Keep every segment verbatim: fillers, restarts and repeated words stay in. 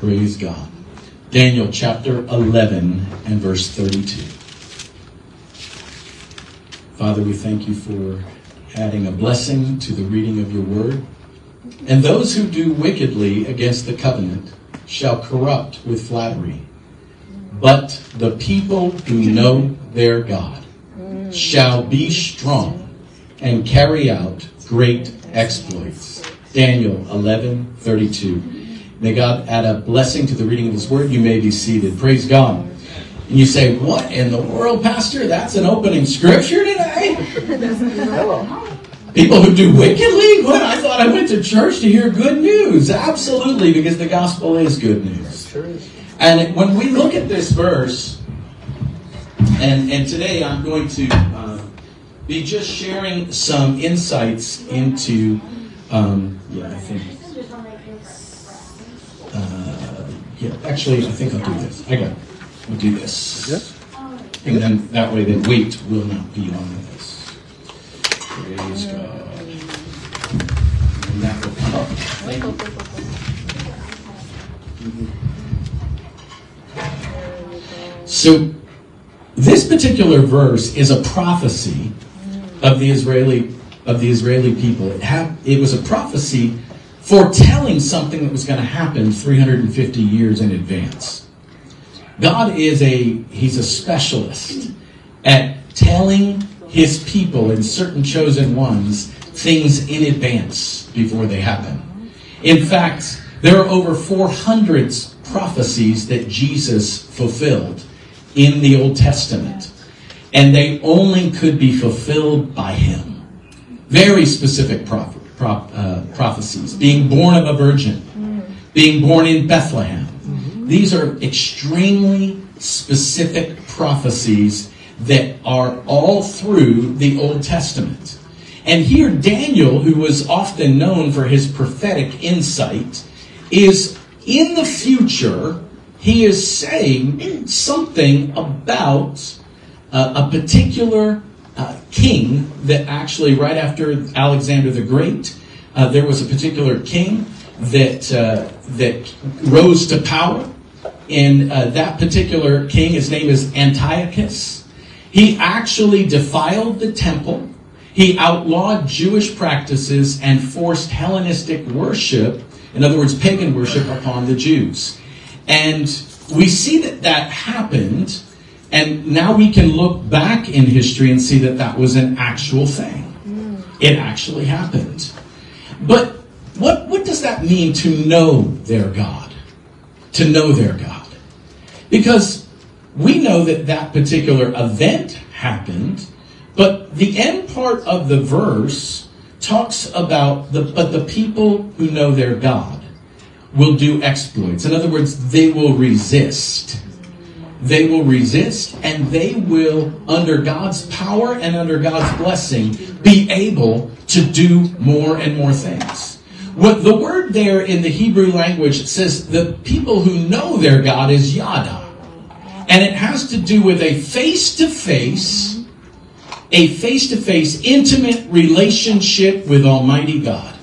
Praise God. Daniel chapter eleven and verse thirty-two. Father, we thank you for adding a blessing to the reading of your word. And those who do wickedly against the covenant shall corrupt with flattery. But the people who know their God shall be strong and carry out great exploits. Daniel eleven thirty-two. May God add a blessing to the reading of his word. You may be seated. Praise God. And you say, what in the world, Pastor? That's an opening scripture today? People who do wickedly? What? I thought I went to church to hear good news. Absolutely, because the gospel is good news. And when we look at this verse, and, and today I'm going to uh, be just sharing some insights into, um, yeah, I think, uh, yeah, actually, I think I'll do this. I got it. We'll do this. Yes. And then that way the weight will not be on this. Praise God. And that will come up. Thank you. So this particular verse is a prophecy of the Israeli of the Israeli people. It had it was a prophecy foretelling something that was going to happen three hundred fifty years in advance. God is a, he's a specialist at telling his people and certain chosen ones things in advance before they happen. In fact, there are over four hundred prophecies that Jesus fulfilled in the Old Testament. And they only could be fulfilled by him. Very specific proph- prop, uh, prophecies. Being born of a virgin. Being born in Bethlehem. These are extremely specific prophecies that are all through the Old Testament. And here Daniel, who was often known for his prophetic insight, is in the future, he is saying something about uh, a particular uh, king that actually right after Alexander the Great, uh, there was a particular king that uh, that rose to power. And uh, that particular king, his name is Antiochus. He actually defiled the temple. He outlawed Jewish practices and forced Hellenistic worship, in other words, pagan worship, upon the Jews. And we see that that happened, and now we can look back in history and see that that was an actual thing. It actually happened. But what, what does that mean to know their God? To know their God. Because we know that that particular event happened, but the end part of the verse talks about the but the people who know their God will do exploits. In other words, they will resist. They will resist, and they will, under God's power and under God's blessing, be able to do more and more things. What the word there in the Hebrew language says the people who know their God is Yada. And it has to do with a face-to-face, a face-to-face intimate relationship with Almighty God.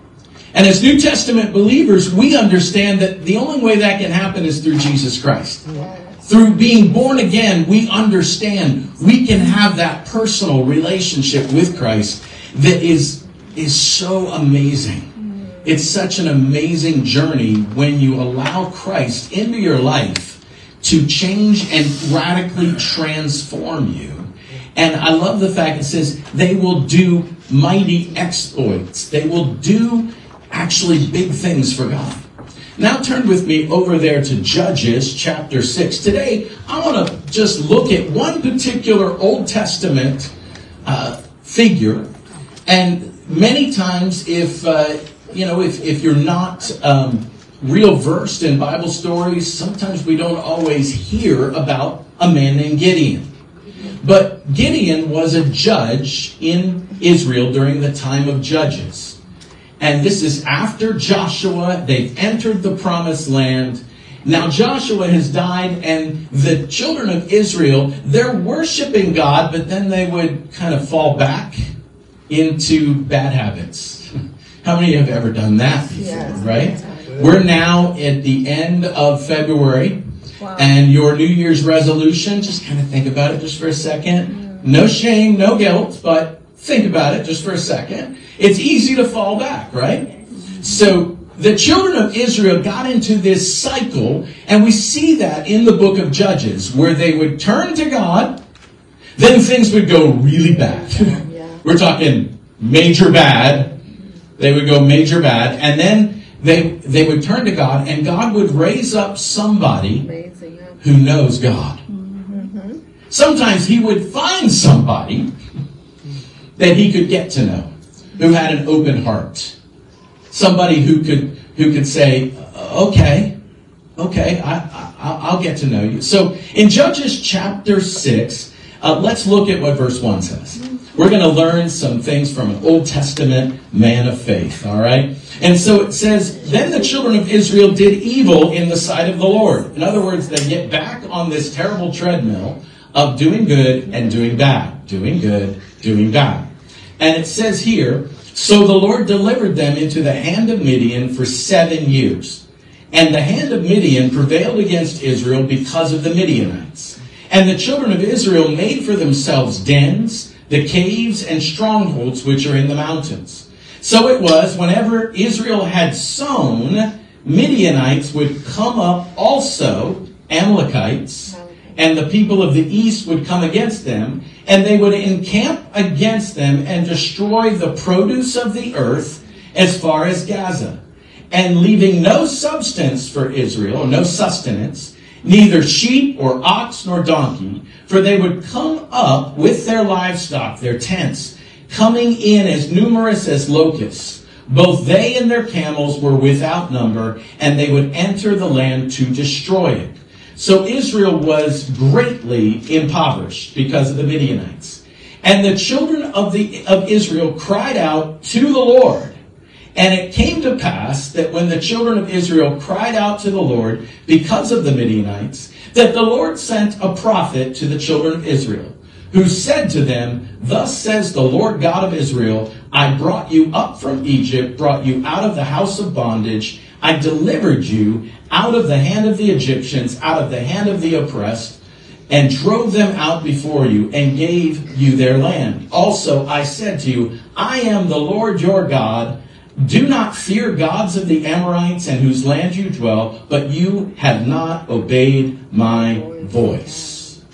And as New Testament believers, we understand that the only way that can happen is through Jesus Christ. Through being born again, we understand we can have that personal relationship with Christ that is, is so amazing. It's such an amazing journey when you allow Christ into your life to change and radically transform you. And I love the fact it says they will do mighty exploits. They will do actually big things for God. Now turn with me over there to Judges chapter six. Today, I want to just look at one particular Old Testament uh, figure. And many times if... Uh, You know, if, if you're not um, real versed in Bible stories, sometimes we don't always hear about a man named Gideon. But Gideon was a judge in Israel during the time of Judges. And this is after Joshua. They've entered the promised land. Now Joshua has died, and the children of Israel, they're worshiping God, but then they would kind of fall back into bad habits. How many have ever done that before, yes, right? We're now at the end of February. Wow. And your New Year's resolution, just kind of think about it just for a second. No shame, no guilt, but think about it just for a second. It's easy to fall back, right? So the children of Israel got into this cycle, and we see that in the book of Judges, where they would turn to God, then things would go really bad. Yeah. We're talking major bad. They would go major bad, and then they they would turn to God, and God would raise up somebody Amazing, yeah. who knows God. Mm-hmm. Sometimes he would find somebody that he could get to know, who had an open heart. Somebody who could who could say, okay, okay, I, I, I'll get to know you. So in Judges chapter six, uh, let's look at what verse one says. We're going to learn some things from an Old Testament man of faith, all right? And so it says, then the children of Israel did evil in the sight of the Lord. In other words, they get back on this terrible treadmill of doing good and doing bad. Doing good, doing bad. And it says here, so the Lord delivered them into the hand of Midian for seven years. And the hand of Midian prevailed against Israel because of the Midianites. And the children of Israel made for themselves dens, the caves and strongholds which are in the mountains. So it was, whenever Israel had sown, Midianites would come up also, Amalekites, and the people of the east would come against them, and they would encamp against them and destroy the produce of the earth as far as Gaza, and leaving no substance for Israel, or no sustenance, neither sheep or ox nor donkey, for they would come up with their livestock, their tents, coming in as numerous as locusts. Both they and their camels were without number, and they would enter the land to destroy it. So Israel was greatly impoverished because of the Midianites. And the children of the of Israel cried out to the Lord. And it came to pass that when the children of Israel cried out to the Lord because of the Midianites, that the Lord sent a prophet to the children of Israel, who said to them, thus says the Lord God of Israel, I brought you up from Egypt, brought you out of the house of bondage. I delivered you out of the hand of the Egyptians, out of the hand of the oppressed, and drove them out before you, and gave you their land. Also I said to you, I am the Lord your God. Do not fear gods of the Amorites in whose land you dwell, but you have not obeyed my voice.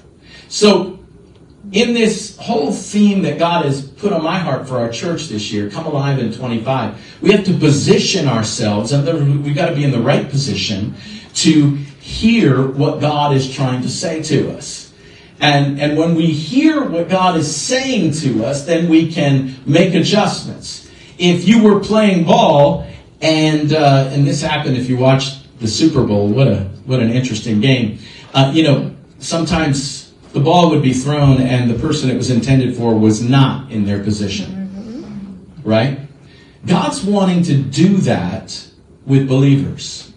So, in this whole theme that God has put on my heart for our church this year, Come Alive in twenty-five, we have to position ourselves, and we've got to be in the right position to hear what God is trying to say to us. And, and when we hear what God is saying to us, then we can make adjustments. If you were playing ball, and uh, and this happened if you watched the Super Bowl, what a what an interesting game. Uh, you know, sometimes the ball would be thrown and the person it was intended for was not in their position. Right? God's wanting to do that with believers.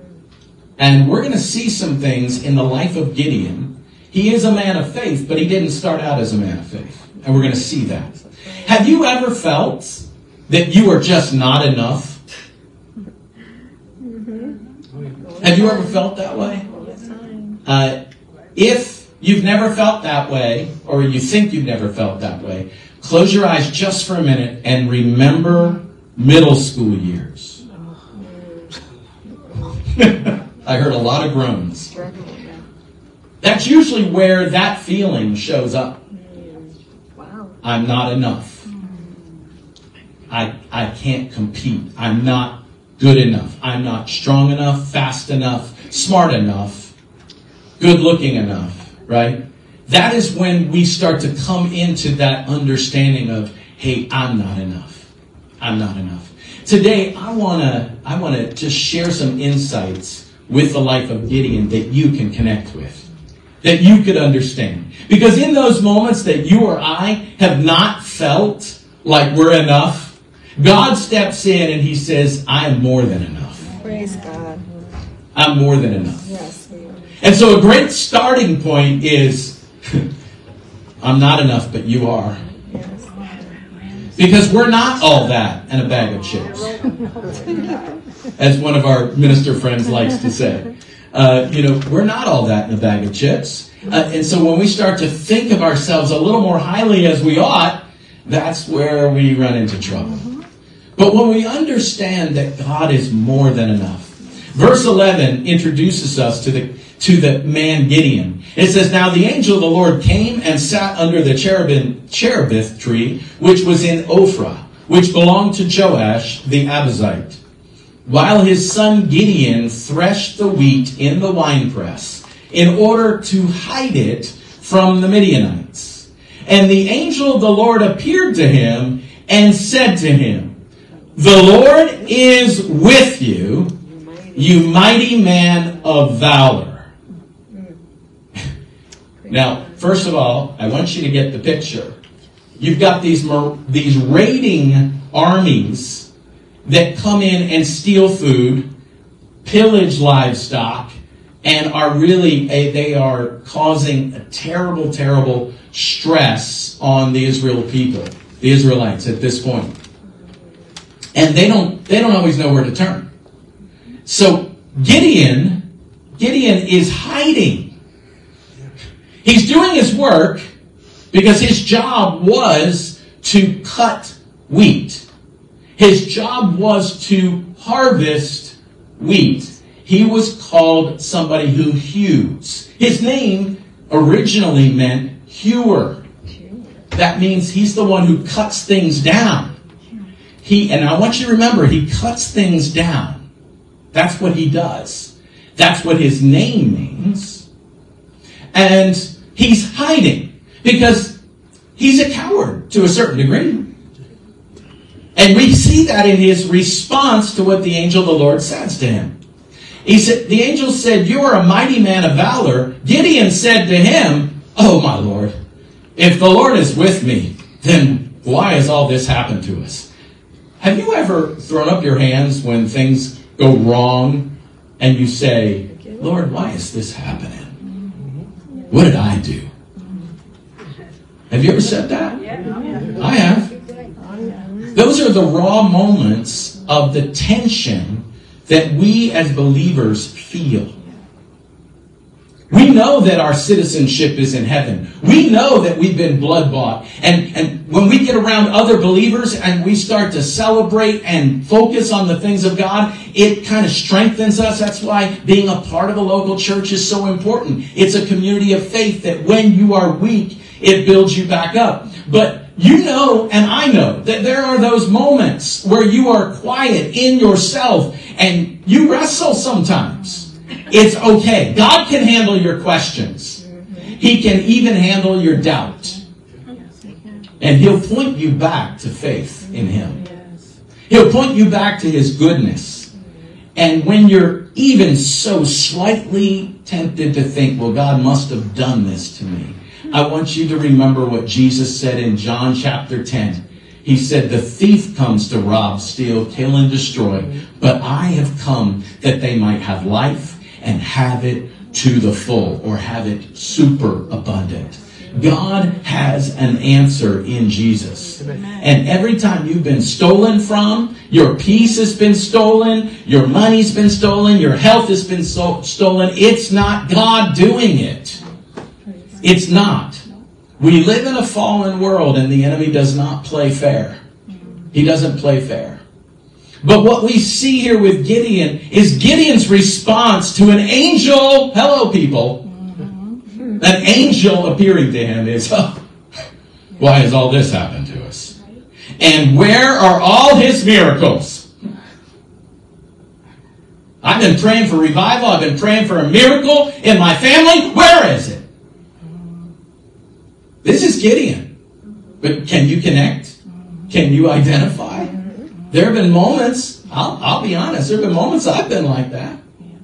And we're going to see some things in the life of Gideon. He is a man of faith, but he didn't start out as a man of faith. And we're going to see that. Have you ever felt that you are just not enough? Mm-hmm. Have you ever felt that way? Uh, if you've never felt that way, or you think you've never felt that way, close your eyes just for a minute and remember middle school years. I heard a lot of groans. That's usually where that feeling shows up. I'm not enough. I, I can't compete. I'm not good enough. I'm not strong enough, fast enough, smart enough, good looking enough, right? That is when we start to come into that understanding of, hey, I'm not enough. I'm not enough. Today, I want to I want to just share some insights with the life of Gideon that you can connect with, that you could understand. Because in those moments that you or I have not felt like we're enough, God steps in and he says, I am more than enough. Praise God. I'm more than enough. Yes. And so a great starting point is, I'm not enough, but you are. Because we're not all that and a bag of chips. as one of our minister friends likes to say. Uh, you know, we're not all that in a bag of chips. Uh, and so when we start to think of ourselves a little more highly as we ought, that's where we run into trouble. But when we understand that God is more than enough, verse eleven introduces us to the to the man Gideon. It says, "Now the angel of the Lord came and sat under the cherubim, cherubith tree, which was in Ophrah, which belonged to Joash the Abiezrite, while his son Gideon threshed the wheat in the winepress, in order to hide it from the Midianites. And the angel of the Lord appeared to him and said to him, 'The Lord is with you, you mighty man of valor.'" Now, first of all, I want you to get the picture. You've got these, these raiding armies that come in and steal food, pillage livestock, and are really, a, they are causing a terrible, terrible stress on the Israel people, the Israelites at this point. And they don't, they don't always know where to turn. So Gideon, Gideon is hiding. He's doing his work because his job was to cut wheat. His job was to harvest wheat. He was called somebody who hews. His name originally meant hewer. That means he's the one who cuts things down. He, and I want you to remember, he cuts things down. That's what he does. That's what his name means. And he's hiding because he's a coward to a certain degree. And we see that in his response to what the angel of the Lord says to him. He said, the angel said, "You are a mighty man of valor." Gideon said to him, "Oh, my Lord, if the Lord is with me, then why has all this happened to us?" Have you ever thrown up your hands when things go wrong and you say, "Lord, why is this happening? What did I do?" Have you ever said that? I have. Those are the raw moments of the tension that we as believers feel. We know that our citizenship is in heaven. We know that we've been blood-bought. And, and when we get around other believers and we start to celebrate and focus on the things of God, it kind of strengthens us. That's why being a part of a local church is so important. It's a community of faith that when you are weak, it builds you back up. But you know, and I know, that there are those moments where you are quiet in yourself and you wrestle sometimes. It's okay. God can handle your questions. He can even handle your doubt. And He'll point you back to faith in Him. He'll point you back to His goodness. And when you're even so slightly tempted to think, well, God must have done this to me, I want you to remember what Jesus said in John chapter ten. He said, "The thief comes to rob, steal, kill, and destroy. But I have come that they might have life and have it to the full," or have it super abundant. God has an answer in Jesus. And every time you've been stolen from, your peace has been stolen, your money's been stolen, your health has been so- stolen, it's not God doing it. It's not. We live in a fallen world and the enemy does not play fair. He doesn't play fair. But what we see here with Gideon is Gideon's response to an angel, hello people, an angel appearing to him is, oh, why has all this happened to us? And where are all his miracles? I've been praying for revival. I've been praying for a miracle in my family. Where is it? This is Gideon. But can you connect? Can you identify? There have been moments, I'll, I'll be honest, there have been moments I've been like that.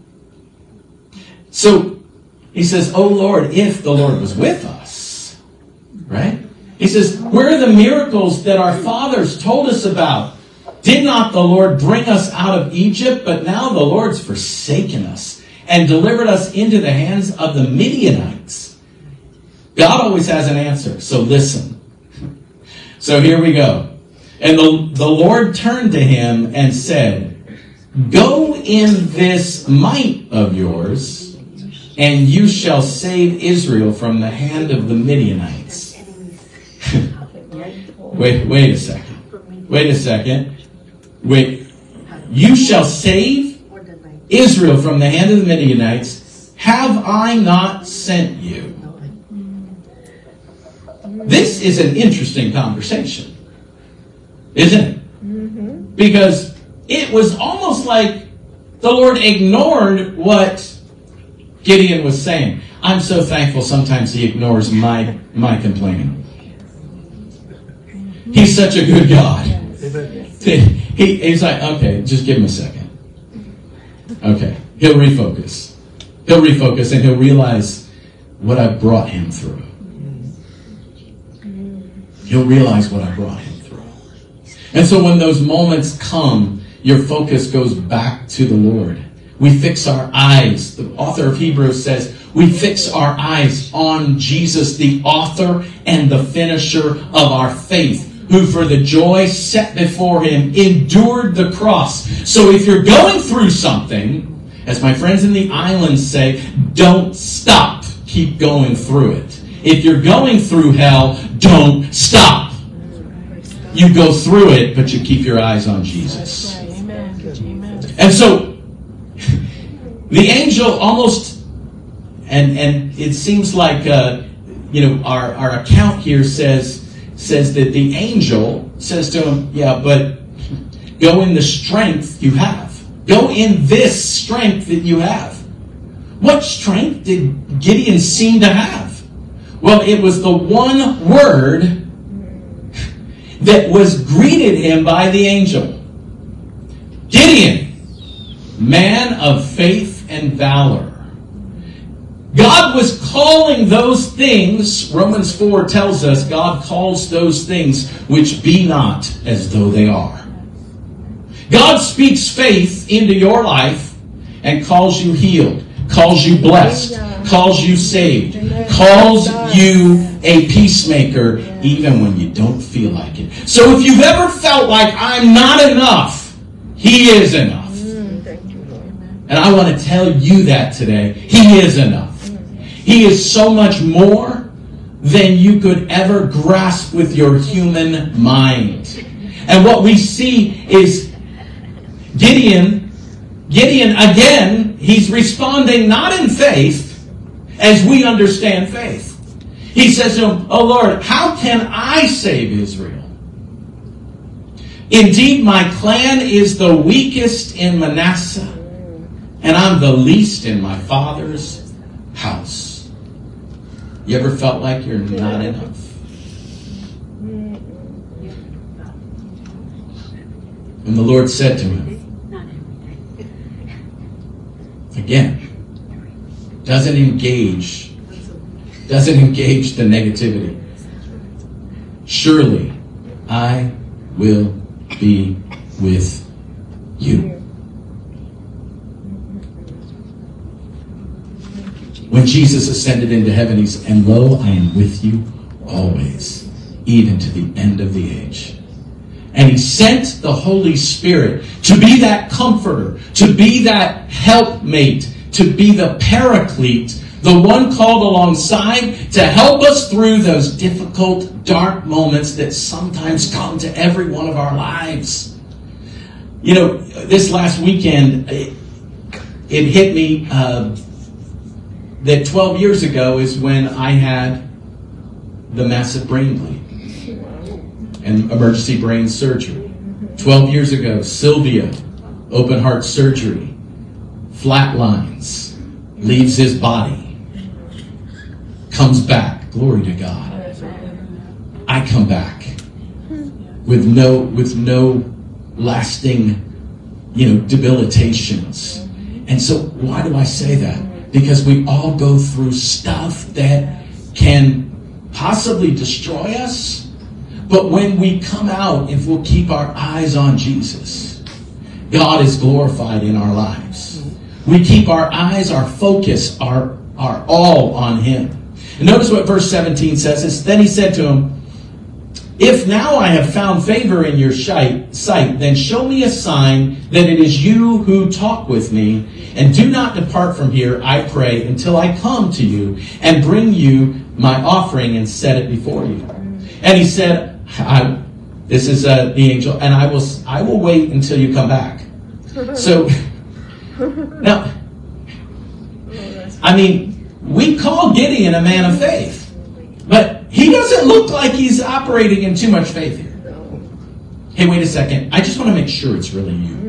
So he says, "Oh Lord, if the Lord was with us," right? He says, "Where are the miracles that our fathers told us about? Did not the Lord bring us out of Egypt? But now the Lord's forsaken us and delivered us into the hands of the Midianites." God always has an answer, so listen. So here we go. "And the, the Lord turned to him and said, Go in this might of yours, and you shall save Israel from the hand of the Midianites. wait, wait a second. Wait a second. Wait. You shall save Israel from the hand of the Midianites. Have I not sent you? This is an interesting conversation, isn't it? Mm-hmm. Because it was almost like the Lord ignored what Gideon was saying. I'm so thankful sometimes he ignores my, my complaining. He's such a good God. He, he's like, okay, just give him a second. Okay, he'll refocus. He'll refocus and he'll realize what I brought him through. He'll realize what I brought him through. And so when those moments come, your focus goes back to the Lord. We fix our eyes. The author of Hebrews says, we fix our eyes on Jesus, the author and the finisher of our faith, who for the joy set before him endured the cross. So if you're going through something, as my friends in the islands say, don't stop. Keep going through it. If you're going through hell, don't stop. You go through it, but you keep your eyes on Jesus. And so, the angel almost, and and it seems like, uh, you know, our, our account here says, says that the angel says to him, yeah, but go in the strength you have. Go in this strength that you have. What strength did Gideon seem to have? Well, it was the one word that was greeted him by the angel. Gideon, man of faith and valor. God was calling those things, Romans four tells us, God calls those things which be not as though they are. God speaks faith into your life and calls you healed, calls you blessed, calls you saved, calls you a peacemaker, even when you don't feel like it. So if you've ever felt like I'm not enough, He is enough. And I want to tell you that today. He is enough. He is so much more than you could ever grasp with your human mind. And what we see is Gideon, Gideon again, he's responding not in faith as we understand faith. He says to him, "Oh Lord, how can I save Israel? Indeed, my clan is the weakest in Manasseh, and I'm the least in my father's house." You ever felt like you're not enough? And the Lord said to him, again, doesn't engage, doesn't engage the negativity. "Surely I will be with you." When Jesus ascended into heaven, he said, "And lo, I am with you always, even to the end of the age." And he sent the Holy Spirit to be that comforter, to be that helpmate, to be the paraclete, the one called alongside to help us through those difficult, dark moments that sometimes come to every one of our lives. You know, this last weekend, it, it hit me uh, that twelve years ago is when I had the massive brain bleed and emergency brain surgery. twelve years ago, Sylvia, open heart surgery, flatlines, leaves his body, comes back. Glory to God. I come back with no with no lasting, you know, debilitations. And so why do I say that? Because we all go through stuff that can possibly destroy us. But when we come out, if we'll keep our eyes on Jesus, God is glorified in our lives. We keep our eyes, our focus, our, our all on Him. And notice what verse seventeen says. It's, then he said to him, If now I have found favor in your sight, then show me a sign that it is you who talk with me, and do not depart from here, I pray, until I come to you and bring you my offering and set it before you. And he said, I, this is uh, the angel, and I will, I will wait until you come back. So, now, I mean, we call Gideon a man of faith, but he doesn't look like he's operating in too much faith here. Hey, wait a second. I just want to make sure it's really you.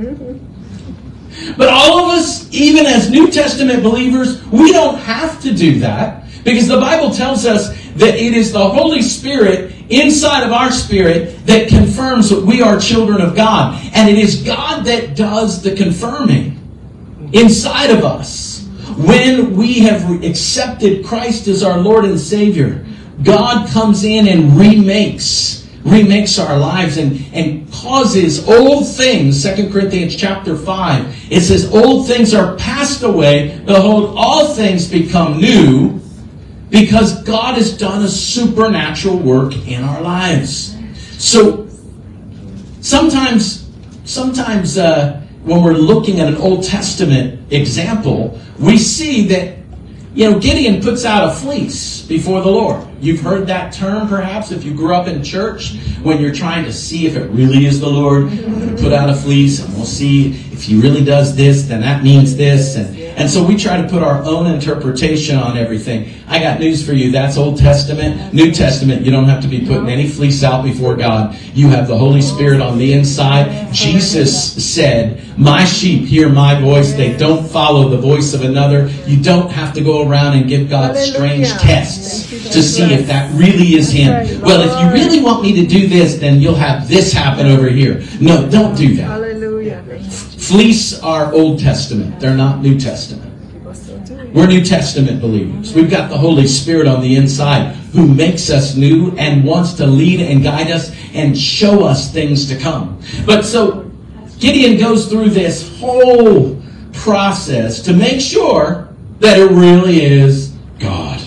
But all of us, even as New Testament believers, we don't have to do that, because the Bible tells us that it is the Holy Spirit inside of our spirit that confirms that we are children of God. And it is God that does the confirming inside of us. When we have accepted Christ as our Lord and Savior, God comes in and remakes, remakes our lives and, and causes old things. Second Corinthians chapter five, it says, old things are passed away. Behold, all things become new, because God has done a supernatural work in our lives. So sometimes, sometimes uh, when we're looking at an Old Testament example, we see that, you know, Gideon puts out a fleece before the Lord. You've heard that term, perhaps, if you grew up in church, when you're trying to see if it really is the Lord. I'm going to put out a fleece, and we'll see if he really does this, then that means this. And, and so we try to put our own interpretation on everything. I got news for you. That's Old Testament. New Testament, you don't have to be putting any fleece out before God. You have the Holy Spirit on the inside. Jesus said, my sheep hear my voice. They don't follow the voice of another. You don't have to go around and give God strange tests to see if that really is him. Well, if you really want me to do this, then you'll have this happen over here. No, don't do that. Hallelujah. Fleece are Old Testament. They're not New Testament. We're New Testament believers. We've got the Holy Spirit on the inside who makes us new and wants to lead and guide us and show us things to come. But so Gideon goes through this whole process to make sure that it really is God.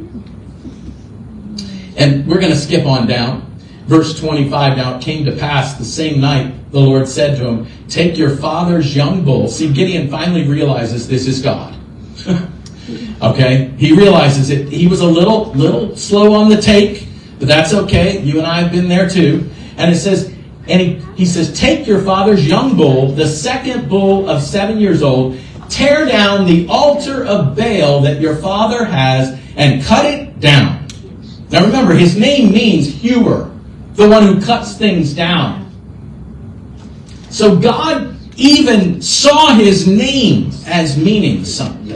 And we're going to skip on down. Verse twenty-five, now it came to pass the same night the Lord said to him, take your father's young bull. See, Gideon finally realizes this is God. Okay? He realizes it. He was a little, little slow on the take, but that's okay. You and I have been there too. And it says, and he, he says, take your father's young bull, the second bull of seven years old, tear down the altar of Baal that your father has, and cut it down. Now remember, his name means hewer, the one who cuts things down. So God even saw his name as meaning something,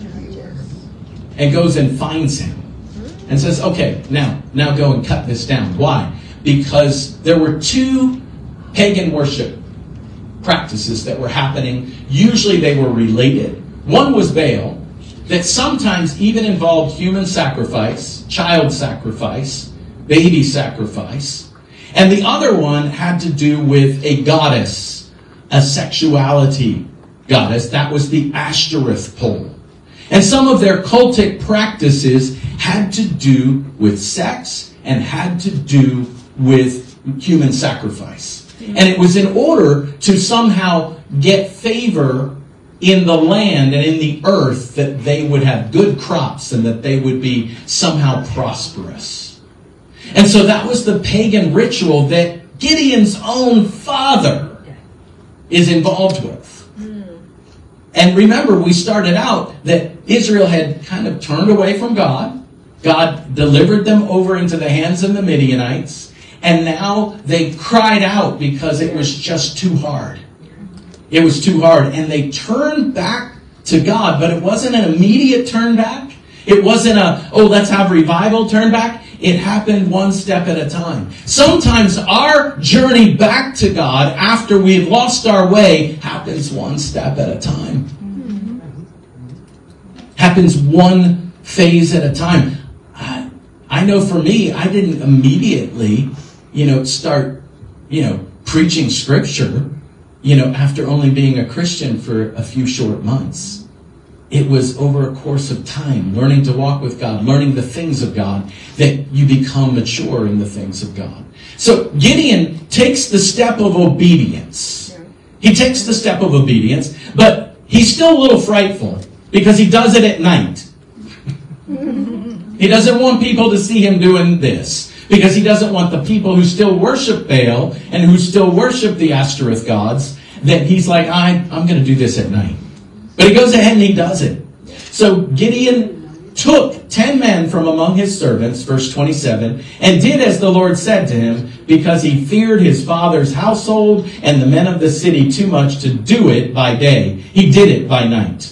and goes and finds him and says, okay, now, now go and cut this down. Why? Because there were two pagan worship practices that were happening. Usually they were related. One was Baal, that sometimes even involved human sacrifice, child sacrifice, baby sacrifice. And the other one had to do with a goddess, a sexuality goddess. That was the Ashtoreth pole. And some of their cultic practices had to do with sex and had to do with human sacrifice. And it was in order to somehow get favor in the land and in the earth that they would have good crops and that they would be somehow prosperous. And so that was the pagan ritual that Gideon's own father is involved with. And remember, we started out that Israel had kind of turned away from God. God delivered them over into the hands of the Midianites. And now they cried out because it was just too hard. It was too hard. And they turned back to God. But it wasn't an immediate turn back. It wasn't a, oh, let's have revival turn back. It happened one step at a time. Sometimes our journey back to God after we've lost our way happens one step at a time. Happens one phase at a time. I, I know for me, I didn't immediately, you know, start, you know, preaching scripture, you know, after only being a Christian for a few short months. it was over a course of time, learning to walk with God, learning the things of God, that you become mature in the things of God. So Gideon takes the step of obedience. He takes the step of obedience, but he's still a little frightful because he does it at night. He doesn't want people to see him doing this because he doesn't want the people who still worship Baal and who still worship the Ashtoreth gods, that he's like, I, I'm going to do this at night. But he goes ahead and he does it. So Gideon took ten men from among his servants, verse twenty-seven, and did as the Lord said to him, because he feared his father's household and the men of the city too much to do it by day. He did it by night.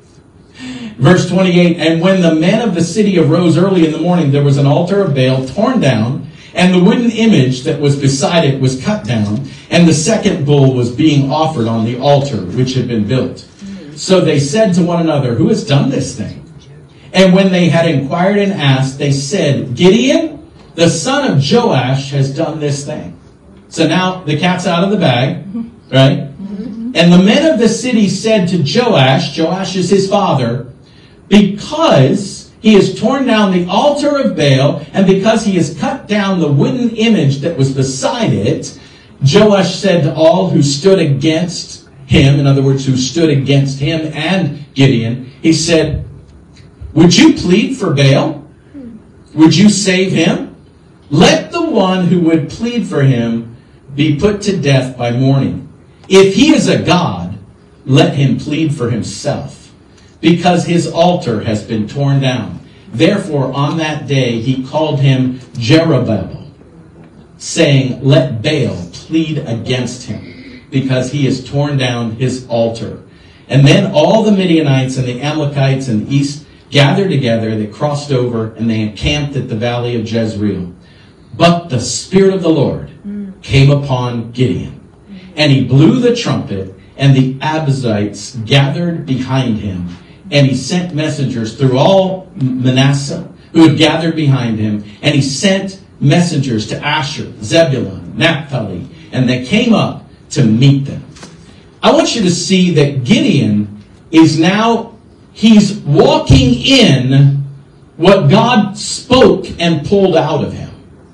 Verse twenty-eight, and when the men of the city arose early in the morning, there was an altar of Baal torn down, and the wooden image that was beside it was cut down, and the second bull was being offered on the altar which had been built. So they said to one another, who has done this thing? And when they had inquired and asked, they said, Gideon, the son of Joash, has done this thing. So now the cat's out of the bag, right? And the men of the city said to Joash, Joash is his father, because he has torn down the altar of Baal, and because he has cut down the wooden image that was beside it, Joash said to all who stood against him, in other words, who stood against him and Gideon, he said, would you plead for Baal? Would you save him? Let the one who would plead for him be put to death by morning. If he is a god, let him plead for himself, because his altar has been torn down. Therefore, on that day, he called him Jerubbaal, saying, let Baal plead against him, because he has torn down his altar. And then all the Midianites and the Amalekites and the east gathered together, they crossed over, and they encamped at the valley of Jezreel. But the Spirit of the Lord came upon Gideon, and he blew the trumpet, and the Abiezrites gathered behind him. And he sent messengers through all Manasseh who had gathered behind him. And he sent messengers to Asher, Zebulun, Naphtali, and they came up to meet them. I want you to see that Gideon is now, he's walking in what God spoke and pulled out of him.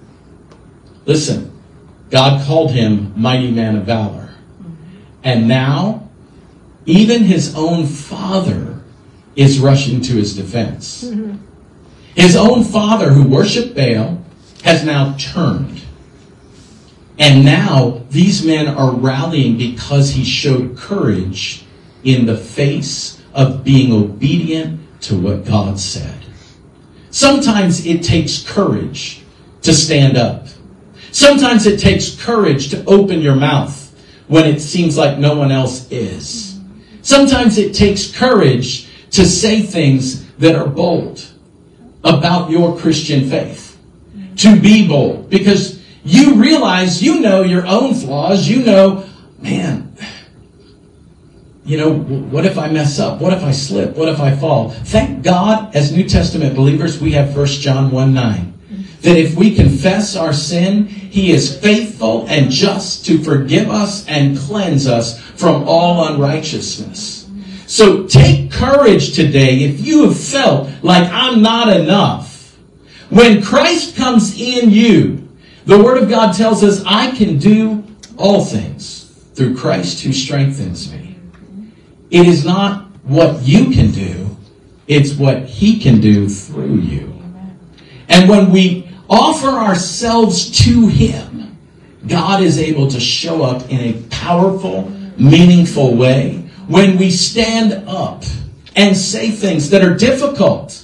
Listen, God called him mighty man of valor. And now, even his own father is rushing to his defense. Mm-hmm. His own father, who worshipped Baal, has now turned. And now these men are rallying because he showed courage in the face of being obedient to what God said. Sometimes it takes courage to stand up. Sometimes it takes courage to open your mouth when it seems like no one else is. Sometimes it takes courage to say things that are bold about your Christian faith. To be bold. Because you realize, you know your own flaws. You know, man, you know, what if I mess up? What if I slip? What if I fall? Thank God, as New Testament believers, we have First John one nine. That if we confess our sin, he is faithful and just to forgive us and cleanse us from all unrighteousness. So take courage today if you have felt like I'm not enough. When Christ comes in you, the Word of God tells us, I can do all things through Christ who strengthens me. It is not what you can do, it's what he can do through you. And when we offer ourselves to him, God is able to show up in a powerful, meaningful way when we stand up and say things that are difficult.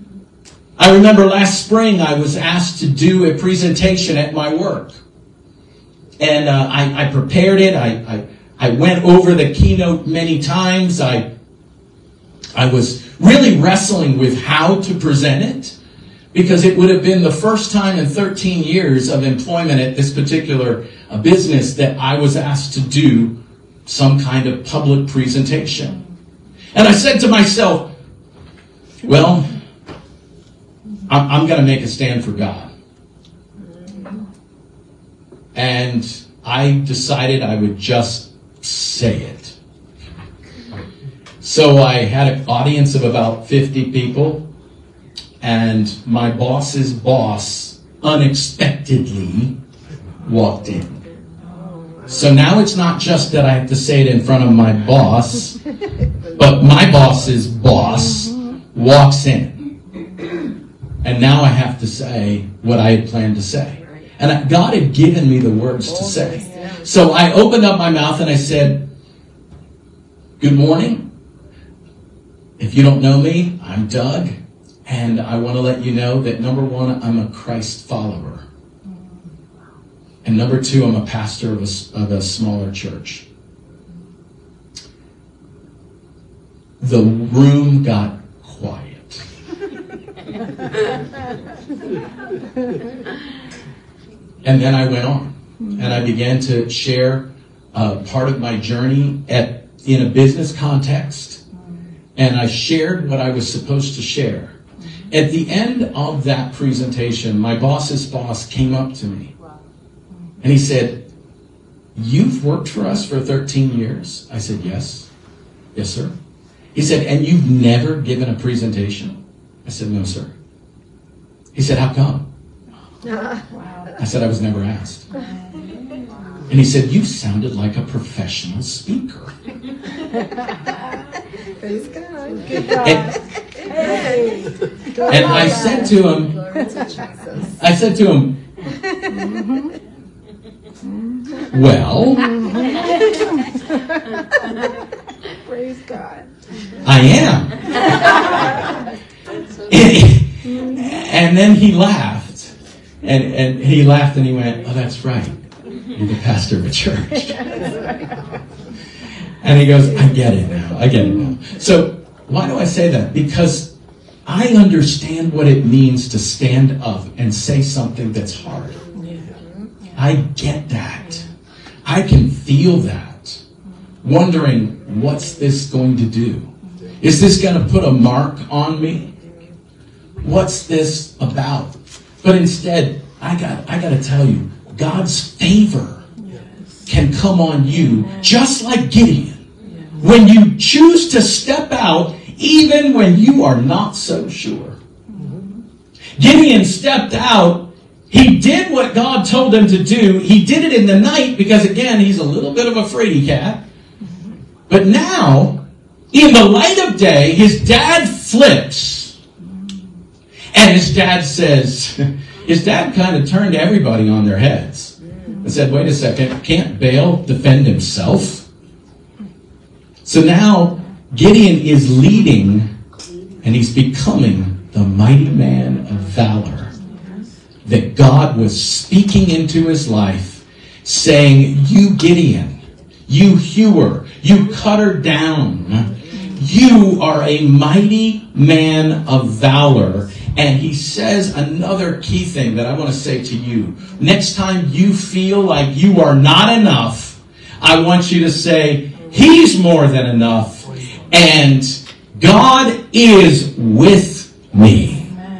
I remember last spring I was asked to do a presentation at my work. And uh, I, I prepared it. I, I, I went over the keynote many times. I, I was really wrestling with how to present it, because it would have been the first time in thirteen years of employment at this particular uh, business that I was asked to do some kind of public presentation. And I said to myself, well, I'm, I'm going to make a stand for God. And I decided I would just say it. So I had an audience of about fifty people, and my boss's boss unexpectedly walked in. So now it's not just that I have to say it in front of my boss, but my boss's boss walks in. And now I have to say what I had planned to say. And God had given me the words to say. So I opened up my mouth and I said, good morning. If you don't know me, I'm Doug. And I want to let you know that number one, I'm a Christ follower. And number two, I'm a pastor of a, of a smaller church. The room got quiet. And then I went on. And I began to share uh, part of my journey at in a business context. And I shared what I was supposed to share. At the end of that presentation, my boss's boss came up to me. And he said, you've worked for us for thirteen years? I said, yes. Yes, sir. He said, and you've never given a presentation? I said, no, sir. He said, how come? I said, I was never asked. And he said, you sounded like a professional speaker. Praise God. And, and I said to him, I said to him, well, Praise God. I am. and, and then he laughed. And, and he laughed and he went, oh, that's right. You're the pastor of a church. And he goes, I get it now. I get it now. So why do I say that? Because I understand what it means to stand up and say something that's hard. I get that. I can feel that. Wondering, what's this going to do? Is this going to put a mark on me? What's this about? But instead, I got I got to tell you, God's favor can come on you just like Gideon. When you choose to step out, even when you are not so sure. Gideon stepped out. He did what God told him to do. He did it in the night because, again, he's a little bit of a fraidy cat. But now, in the light of day, his dad flips. And his dad says, his dad kind of turned everybody on their heads and said, wait a second, can't Baal defend himself? So now Gideon is leading and he's becoming the mighty man of valor that God was speaking into his life, saying, you Gideon, you hewer, you cutter down, you are a mighty man of valor. And he says another key thing that I want to say to you. Next time you feel like you are not enough, I want you to say, he's more than enough. And God is with me.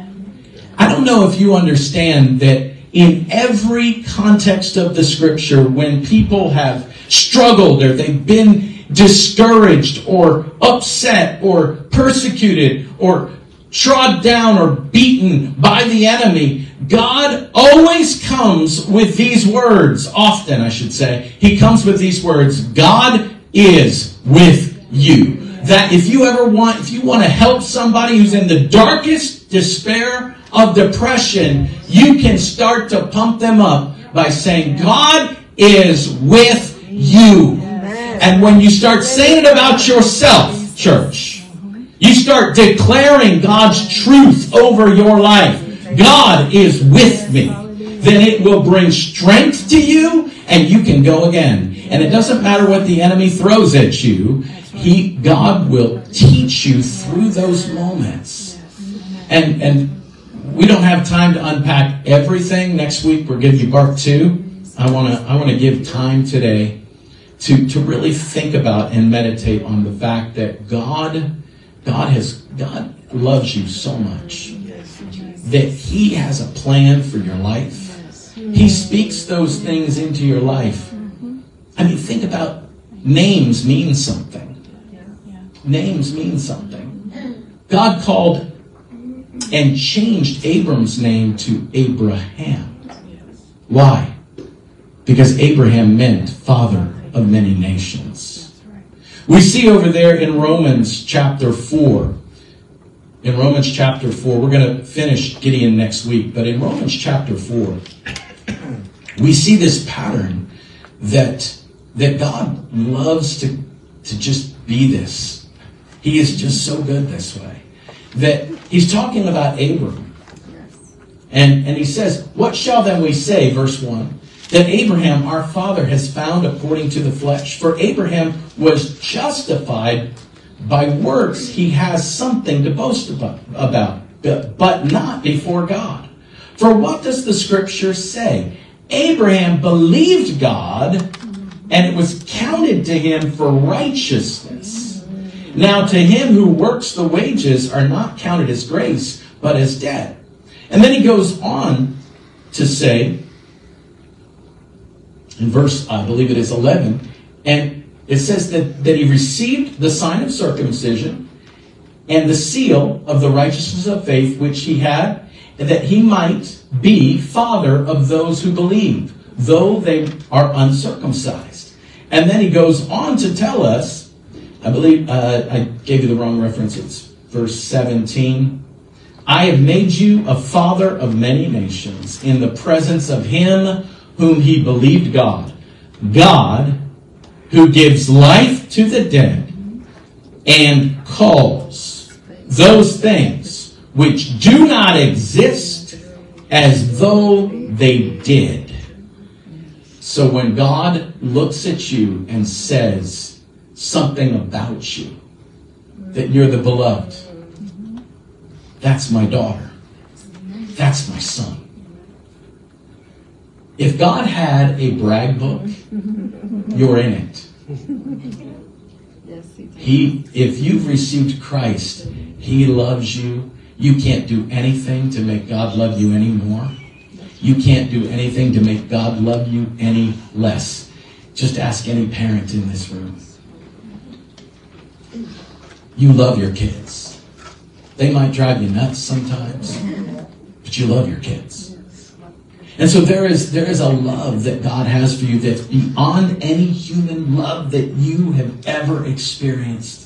I don't know if you understand that in every context of the scripture, when people have struggled or they've been discouraged or upset or persecuted or trod down or beaten by the enemy, God always comes with these words, often I should say, he comes with these words, God is with you. That if you ever want, if you want to help somebody who's in the darkest despair of depression, you can start to pump them up by saying, God is with you. And when you start saying it about yourself, church, you start declaring God's truth over your life. God is with me. Then it will bring strength to you and you can go again. And it doesn't matter what the enemy throws at you. He, God will teach you through those moments. And, and we don't have time to unpack everything. Next week we'll give you part two. I want to I want to give time today to, to really think about and meditate on the fact that God God has God loves you so much that he has a plan for your life. He speaks those things into your life. I mean, think about names mean something. names mean something. God called and changed Abram's name to Abraham. Why? Because Abraham meant father of many nations. We see over there in Romans chapter four, in Romans chapter four, we're going to finish Gideon next week, but in Romans chapter four, we see this pattern that, that God loves to, to just be this. He is just so good this way. That he's talking about Abram. And, and he says, what shall then we say, verse one, that Abraham our father has found according to the flesh? For Abraham was justified by works. He has something to boast about, about, but not before God. For what does the scripture say? Abraham believed God, and it was counted to him for righteousness. Now to him who works, the wages are not counted as grace, but as debt. And then he goes on to say, in verse, I believe it is eleven, and it says that, that he received the sign of circumcision and the seal of the righteousness of faith which he had, and that he might be father of those who believe, though they are uncircumcised. And then he goes on to tell us, I believe, uh, I gave you the wrong reference, it's verse seventeen. I have made you a father of many nations in the presence of him whom he believed God. God who gives life to the dead and calls those things which do not exist as though they did. So when God looks at you and says something about you, that you're the beloved, that's my daughter, that's my son. If God had a brag book, you're in it. He, if you've received Christ, he loves you. You can't do anything to make God love you anymore. You can't do anything to make God love you any less. Just ask any parent in this room. You love your kids. They might drive you nuts sometimes, but you love your kids. And so there is, there is a love that God has for you that's beyond any human love that you have ever experienced.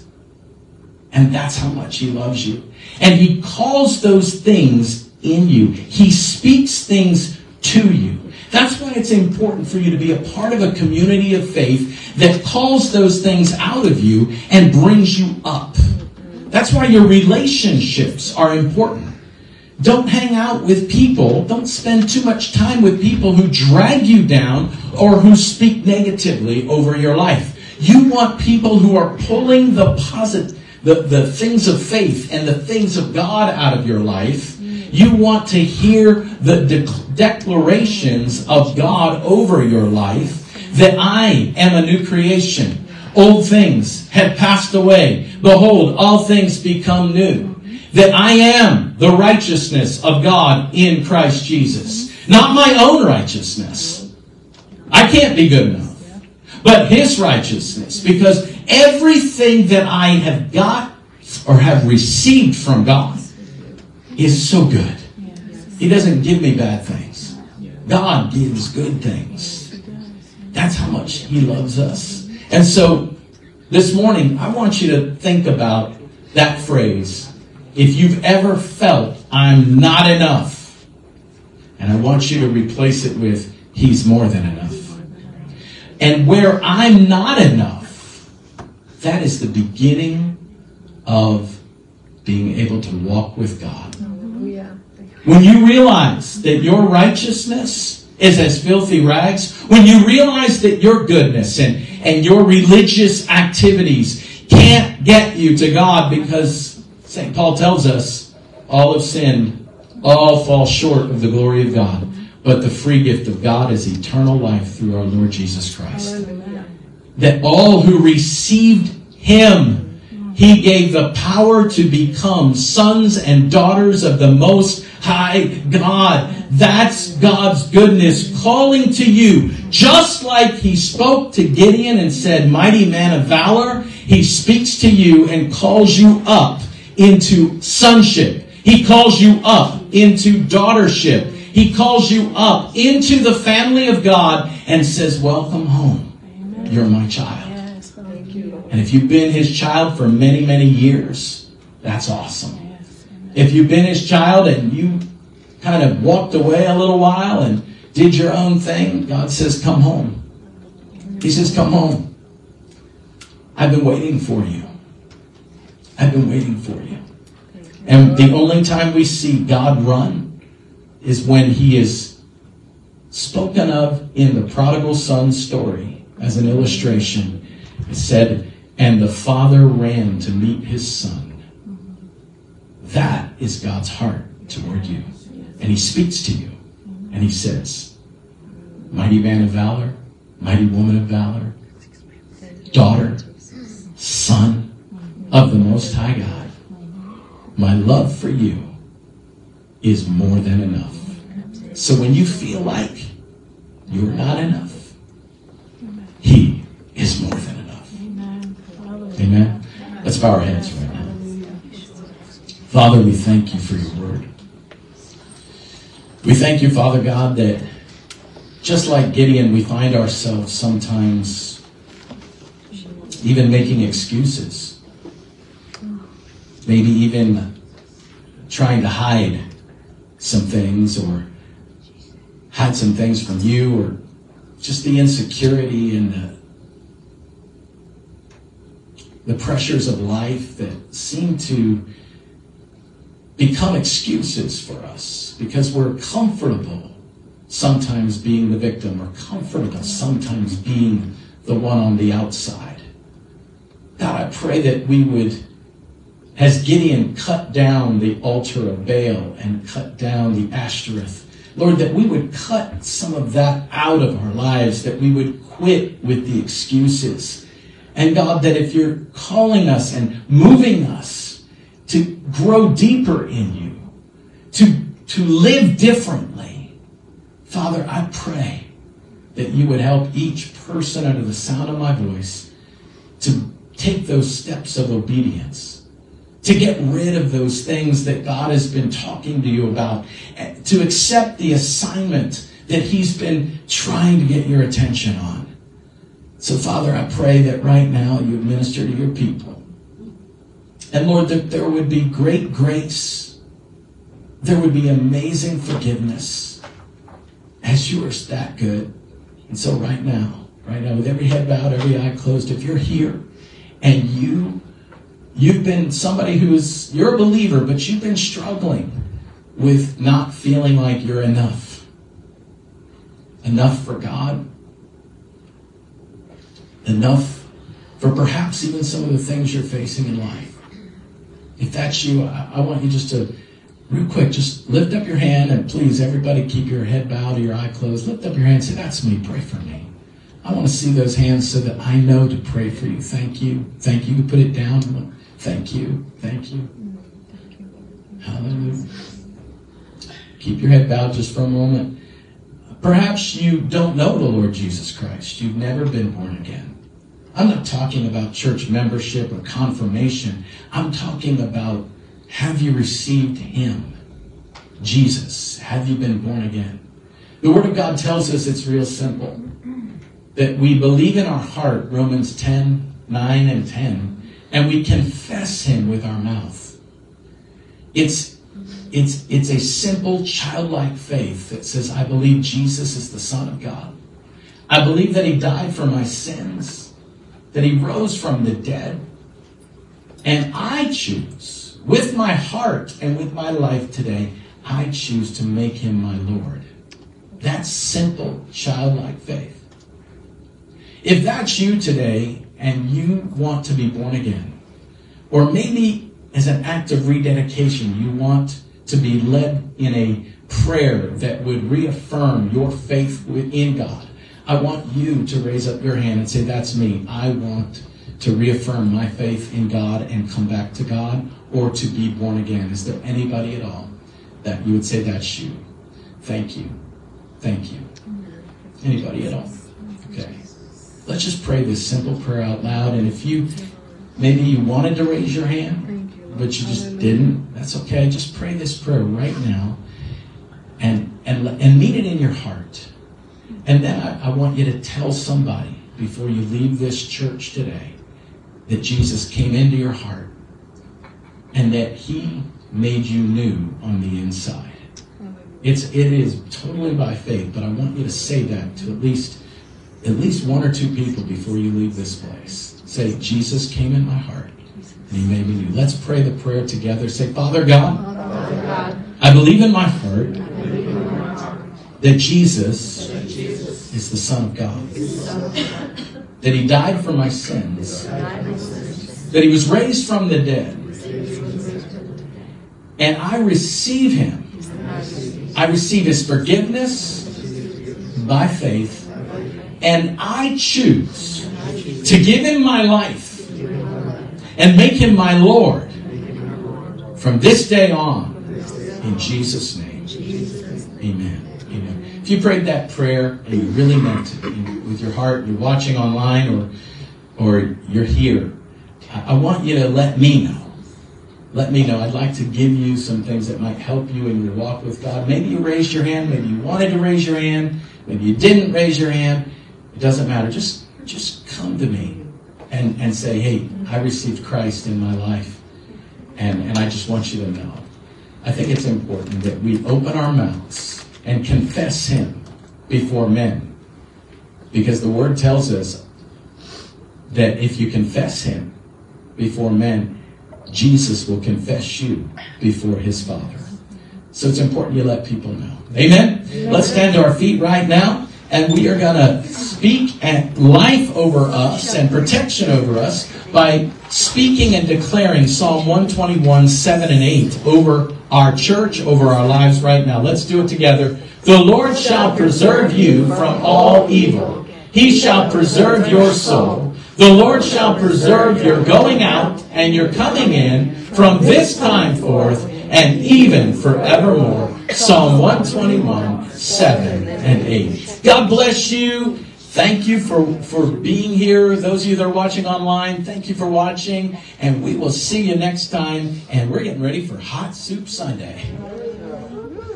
And that's how much he loves you. And he calls those things in you. He speaks things to you. That's why it's important for you to be a part of a community of faith that calls those things out of you and brings you up. That's why your relationships are important. Don't hang out with people, don't spend too much time with people who drag you down or who speak negatively over your life. You want people who are pulling the positive, the, the things of faith and the things of God out of your life. You want to hear the de- declarations of God over your life, that I am a new creation. Old things have passed away. Behold, all things become new. That I am the righteousness of God in Christ Jesus. Not my own righteousness. I can't be good enough. But his righteousness. Because everything that I have got or have received from God is so good. He doesn't give me bad things. God gives good things. That's how much he loves us. And so this morning, I want you to think about that phrase. If you've ever felt, I'm not enough, and I want you to replace it with, he's more than enough. And where I'm not enough, that is the beginning of being able to walk with God. When you realize that your righteousness is as filthy rags, when you realize that your goodness and, and your religious activities can't get you to God, because Saint Paul tells us, all have sinned, all fall short of the glory of God. But the free gift of God is eternal life through our Lord Jesus Christ. Hallelujah. That all who received him, he gave the power to become sons and daughters of the Most High God. That's God's goodness calling to you. Just like he spoke to Gideon and said, mighty man of valor, He speaks to you and calls you up into sonship. He calls you up into daughtership. He calls you up into the family of God and says, welcome home. Amen. You're my child. Yes, thank you. And if you've been his child for many, many years, that's awesome. Yes, if you've been his child and you kind of walked away a little while and did your own thing, God says, come home. He says, come home. I've been waiting for you. I've been waiting for you. And the only time we see God run is when he is spoken of in the prodigal son story as an illustration. It said, and the father ran to meet his son. That is God's heart toward you. And he speaks to you. And he says, mighty man of valor, mighty woman of valor, daughter, son of the Most High God, my love for you is more than enough. So when you feel like you're not enough, he is more than enough. Amen. Let's bow our heads right now. Father, we thank you for your word. We thank you, Father God, that just like Gideon, we find ourselves sometimes even making excuses. Maybe even trying to hide some things or hide some things from you, or just the insecurity and the, the pressures of life that seem to become excuses for us because we're comfortable sometimes being the victim or comfortable sometimes being the one on the outside. God, I pray that we would, as Gideon cut down the altar of Baal and cut down the Ashtoreth, Lord, that we would cut some of that out of our lives, that we would quit with the excuses. And God, that if you're calling us and moving us to grow deeper in you, to, to live differently, Father, I pray that you would help each person under the sound of my voice to take those steps of obedience, to get rid of those things that God has been talking to you about, to accept the assignment that he's been trying to get your attention on. So, Father, I pray that right now you minister to your people. And, Lord, that there would be great grace. There would be amazing forgiveness as you are that good. And so right now, right now, with every head bowed, every eye closed, if you're here and you, you've been somebody who's, you're a believer, but you've been struggling with not feeling like you're enough. Enough for God. Enough for perhaps even some of the things you're facing in life. If that's you, I, I want you just to, real quick, just lift up your hand, and please, everybody keep your head bowed or your eye closed. Lift up your hand and say, that's me, pray for me. I want to see those hands so that I know to pray for you. Thank you. Thank you. Put it down. Thank you. Thank you. Hallelujah. Keep your head bowed just for a moment. Perhaps you don't know the Lord Jesus Christ. You've never been born again. I'm not talking about church membership or confirmation. I'm talking about, have you received him? Jesus. Have you been born again? The Word of God tells us it's real simple. That we believe in our heart, Romans ten, nine and ten, and we confess him with our mouth. It's, it's, it's a simple childlike faith that says, I believe Jesus is the Son of God. I believe that he died for my sins, that he rose from the dead, and I choose, with my heart and with my life today, I choose to make him my Lord. That's simple childlike faith. If that's you today and you want to be born again, or maybe as an act of rededication, you want to be led in a prayer that would reaffirm your faith in God, I want you to raise up your hand and say, that's me. I want to reaffirm my faith in God and come back to God, or to be born again. Is there anybody at all that you would say that's you? Thank you. Thank you. Anybody at all? Okay. Let's just pray this simple prayer out loud. And if you Maybe you wanted to raise your hand, but you just didn't. That's okay. Just pray this prayer right now and and, and mean it in your heart. And then I, I want you to tell somebody before you leave this church today that Jesus came into your heart and that he made you new on the inside. It's it is totally by faith, but I want you to say that to at least at least one or two people before you leave this place. Say, Jesus came in my heart and he made me new. Let's pray the prayer together. Say, Father God, Father God, I believe in my heart that Jesus is the Son of God. That he died for my sins. That he was raised from the dead. And I receive him. I receive his forgiveness by faith. And I choose to give him my life and make him my Lord from this day on. In Jesus' name. Amen. Amen. If you prayed that prayer and you really meant it with your heart, you're watching online or or you're here, I want you to let me know. Let me know. I'd like to give you some things that might help you in your walk with God. Maybe you raised your hand. Maybe you wanted to raise your hand. Maybe you didn't raise your hand. It doesn't matter. Just just come to me and, and say, hey, I received Christ in my life. And, and I just want you to know. I think it's important that we open our mouths and confess him before men. Because the word tells us that if you confess him before men, Jesus will confess you before his Father. So it's important you let people know. Amen? Let's stand to our feet right now, and we are going to speak at life over us and protection over us by speaking and declaring Psalm one twenty-one, seven and eight over our church, over our lives right now. Let's do it together. The Lord shall preserve you from all evil. He shall preserve your soul. The Lord shall preserve your going out and your coming in from this time forth and even forevermore. Psalm one twenty-one, seven and eight. God bless you. Thank you for, for being here. Those of you that are watching online, thank you for watching. And we will see you next time. And we're getting ready for Hot Soup Sunday.